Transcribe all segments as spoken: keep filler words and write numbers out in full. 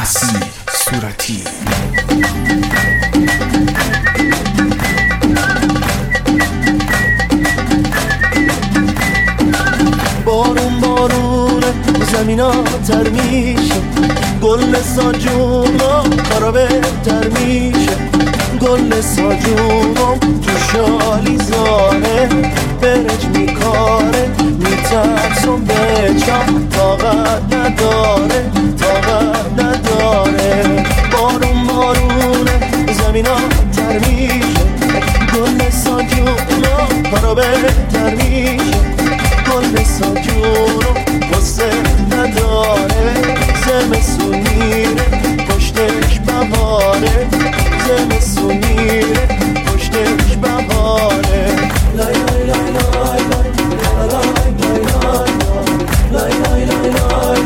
مسیح صورتی. بارون بارونه زمینا تر میشه، گل ساجونم خرابه تر میشه، گل ساجونم تو شالی زاره برج میکاره، میترسم بچم طاقت نداره طاقت نداره. بارون بارونه زمینا تر میشه، گل ساجونم خرابه تر میشه، گل ساجونم واسه نداره، زمستون میره پشتش بهاره، زمستون میره پشتش بهاره. لای لای لای لای لای لای لای لای لای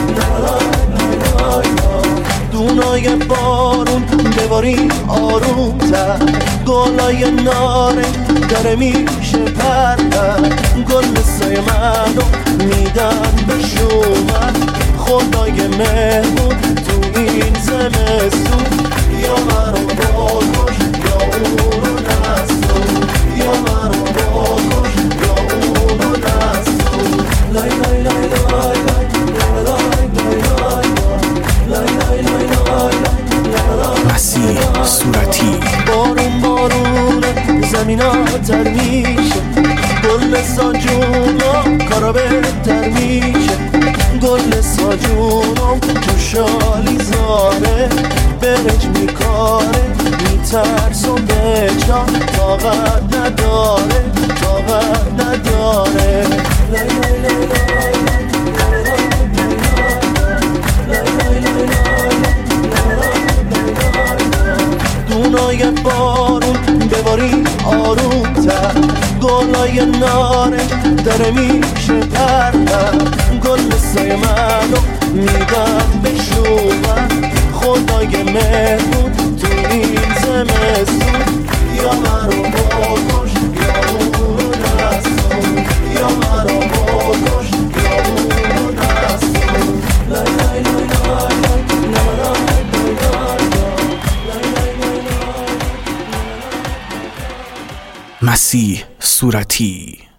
لای دونای بارون بباری آروم تر، گلای نارنج داره میشه پرتر، گل سای منو میدن به شما خدای مهمون تو این زمستون. یا منو بکش یا اونو نستون، یا منو بکش یا اونو نستون. لای لای لای لای لای لای لای لای لای لای مسیح صورتی. بارون بارونه زمینا تر میشه، گل ساجونم کارا بهتر میشه، گل ساجونم تو شالی زاره برج میکاره، میترسم بچم طاقت نداره طاقت نداره. لای لای لای لای دونای بارون بباری آروم تر، گلای نارنج داره میشه پرتر، گل سای منو میدن به شما خدای مهمون تو این زمستون. یا منو بکش یا اونو نستون، یا منو بکش یا اونو نستون. لای لای لای لای مسیح صورتی.